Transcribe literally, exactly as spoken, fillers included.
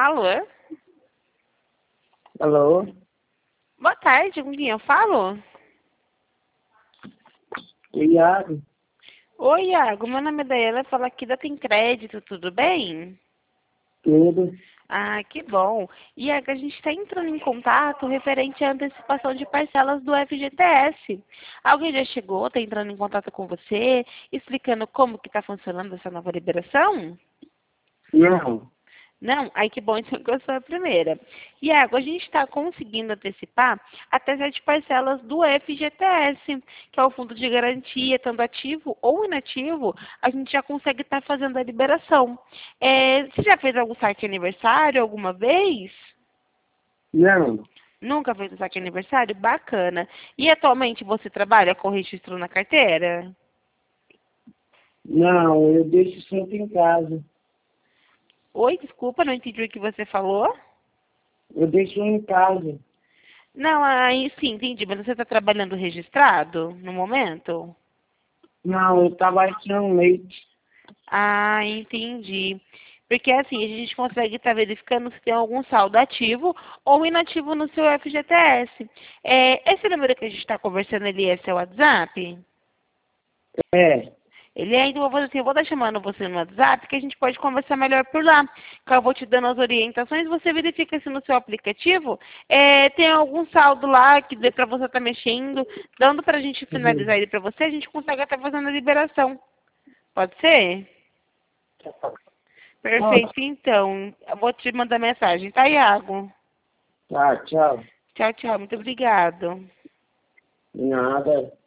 Alô? Alô? Boa tarde, com quem eu falo? Iago? Oi, Iago, meu nome é Daiana, falo aqui da Tem Crédito, tudo bem? Tudo? Ah, que bom. Iago, a gente está entrando em contato referente à antecipação de parcelas do F G T S. Alguém já chegou, está entrando em contato com você, explicando como que está funcionando essa nova liberação? Não. Não? Ai, que bom, então que eu sou a primeira. Iago, a gente está conseguindo antecipar até sete parcelas do F G T S, que é o Fundo de Garantia, tanto ativo ou inativo, a gente já consegue estar fazendo a liberação. É, você já fez algum saque aniversário alguma vez? Não. Nunca fez um saque aniversário? Bacana. E atualmente você trabalha com registro na carteira? Não, eu deixo sempre em casa. Oi, desculpa, não entendi o que você falou. Eu deixo em casa. Não, aí sim, entendi, mas você está trabalhando registrado no momento? Não, eu trabalho tirando leite. Ah, entendi. Porque assim, a gente consegue estar verificando se tem algum saldo ativo ou inativo no seu F G T S. É, esse número que a gente está conversando, ele é seu WhatsApp? É. Ele é, então eu vou fazer assim, eu vou estar chamando você no WhatsApp, que a gente pode conversar melhor por lá. Que eu vou te dando as orientações, você verifica se no seu aplicativo é, tem algum saldo lá que dê para você estar mexendo, dando para a gente finalizar Uhum. ele para você, a gente consegue estar fazendo a liberação. Pode ser? Perfeito, Nossa. então. Eu vou te mandar mensagem, tá, Iago? Tá, tchau. Tchau, tchau. Muito obrigado. Nada.